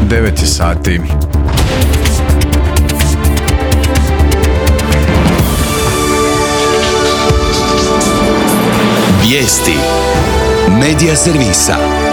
9 sati. Vijesti Medija servisa.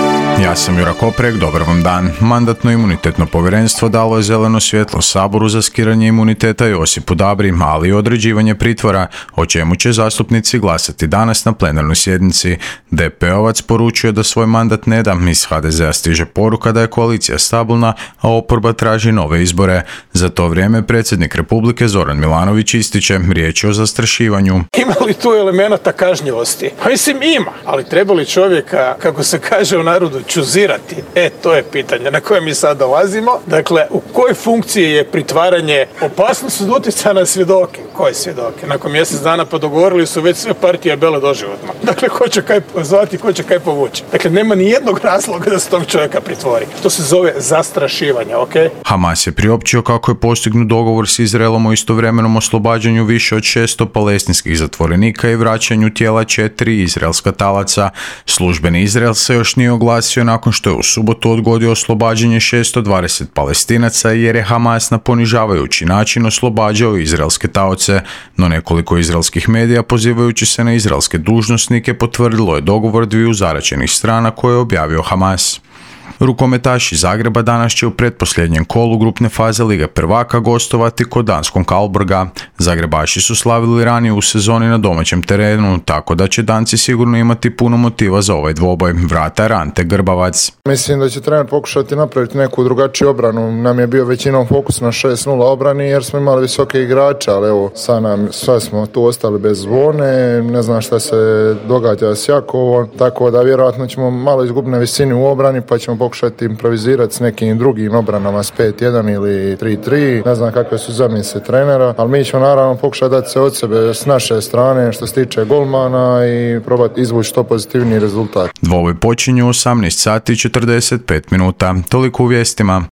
Ja sam Jura Koprek, dobar vam dan. Mandatno-imunitetno povjerenstvo dalo je zeleno svjetlo Saboru za skidanje imuniteta Josipu Dabri, ali i određivanje pritvora, o čemu će zastupnici glasati danas na plenarnoj sjednici. DP-ovac poručuje da svoj mandat ne da, iz HDZ-a stiže poruka da je koalicija stabilna, a oporba traži nove izbore. Za to vrijeme predsjednik Republike Zoran Milanović ističe, riječ je o zastrašivanju. Ima li tu elemenata kažnjivosti? Pa mislim ima, ali treba li čovjeka, kako se kaže u narodu, čuzirati? To je pitanje na koje mi sad dolazimo. Dakle, u kojoj funkciji je pritvaranje opasnost od utjecaja na svjedoke? Koje svjedoke? Nakon mjesec dana pa dogovorili su već sve partije bele doživotno. Dakle, ko će kaj zvati, ko će kaj povući? Dakle, nema ni jednog razloga da se tog čovjeka pritvori. To se zove zastrašivanje, ok? Hamas je priopćio kako je postignut dogovor s Izraelom o istovremenom oslobađanju više od 600 palestinskih zatvorenika i vraćanju tijela 4 izraelska talaca. Službeni Izrael se još nije oglasio nakon što je u subotu odgodio oslobađanje 620 Palestinaca jer je Hamas na ponižavajući način oslobađao izraelske taoce, no nekoliko izraelskih medija pozivajući se na izraelske dužnosnike potvrdilo je dogovor dviju zaraćenih strana koje je objavio Hamas. Rukometaši Zagreba danas će u pretposljednjem kolu grupne faze Lige prvaka gostovati kod danskog Kalborga. Zagrebaši su slavili ranije u sezoni na domaćem terenu, tako da će Danci sigurno imati puno motiva za ovaj dvoboj. Vratar Ante Grbavac. Mislim da će trener pokušati napraviti neku drugačiju obranu. Nam je bio većinom fokus na 6-0 obrani jer smo imali visoke igrače, ali evo sad smo tu ostali bez zvone, ne znam šta se događa s Jakovom, tako da vjerojatno ćemo malo izgubiti na visini u obrani pa ćemo pokušati improvizirati s nekim drugim obranama s 5-1 ili 3-3. Ne znam kakve su zamisli trenera, ali mi ćemo naravno pokušati dati se od sebe s naše strane što se tiče golmana i probati izvući što pozitivniji rezultat. Dvoboj počinje u 18 sati i 45 minuta. Toliko u vijestima.